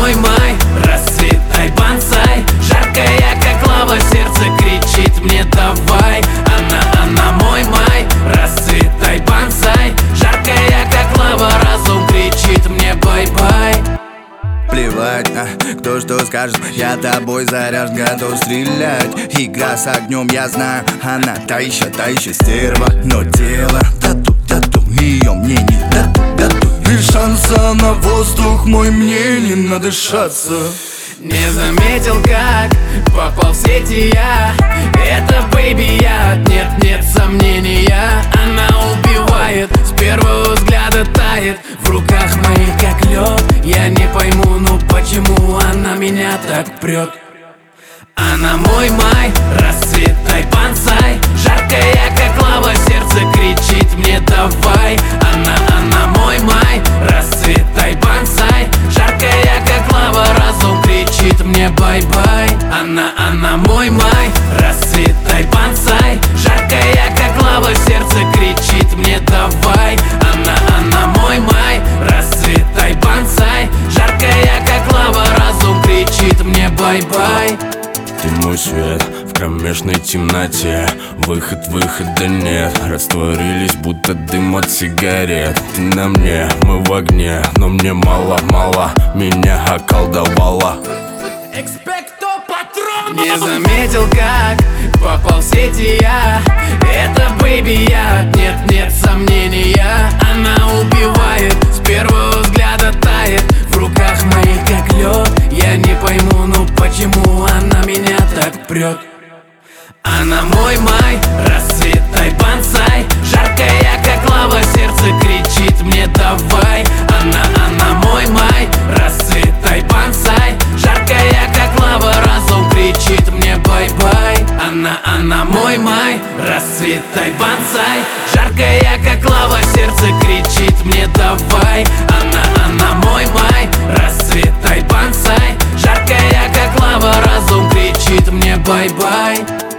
мой май, расцветай, бонсай. Жаркая, как лава, сердце кричит мне давай. Она мой май, расцветай, бонсай. Жаркая, как лава, разум кричит мне бай-бай. Плевать, кто что скажет, я тобой заряжен, готов стрелять. Игра с огнем, я знаю, она та еще стерва. Но тело тату, ее мне не дадут. И шанса на воздух мой мне не надышаться. Не заметил, как попал в сети я. Это бэйби я, нет сомнения. Она убивает, с первого взгляда тает. В руках моих как лед. Я не пойму, ну почему она меня так прет. Она мой май, расцветай, бонсай. Жаркая, как лава, сердце кричит мне давай. Она мой май, расцветай, бонсай. Жаркая, как лава, разум кричит мне бай-бай. Она мой май, расцветай, бонсай. Жаркая, как лава, сердце кричит мне давай. Она мой май, расцветай, бонсай. Жаркая, как лава, разум кричит мне бай-бай. Ты мой свет в кромешной темноте. Выхода нет. Растворились, будто дым от сигарет. Ты на мне, мы в огне. Но мне мало, меня околдовала. Не заметил, как попал в сети я. Это бэйби я, нет сомнения. Она убивает, с первого взгляда тает. В руках моих как лед. Я не пойму, ну почему она меня так прет. Она мой май, расцветай, бонсай. Жаркая, как лава, сердце кричит мне давай. Она мой май, расцветай, бонсай. Жаркая, как лава, разум кричит мне бай-бай. Она мой май, расцветай, бонсай. Жаркая, как лава, сердце кричит мне давай. Она мой май, расцветай, бонсай. Жаркая, как лава, разум кричит мне бай-бай.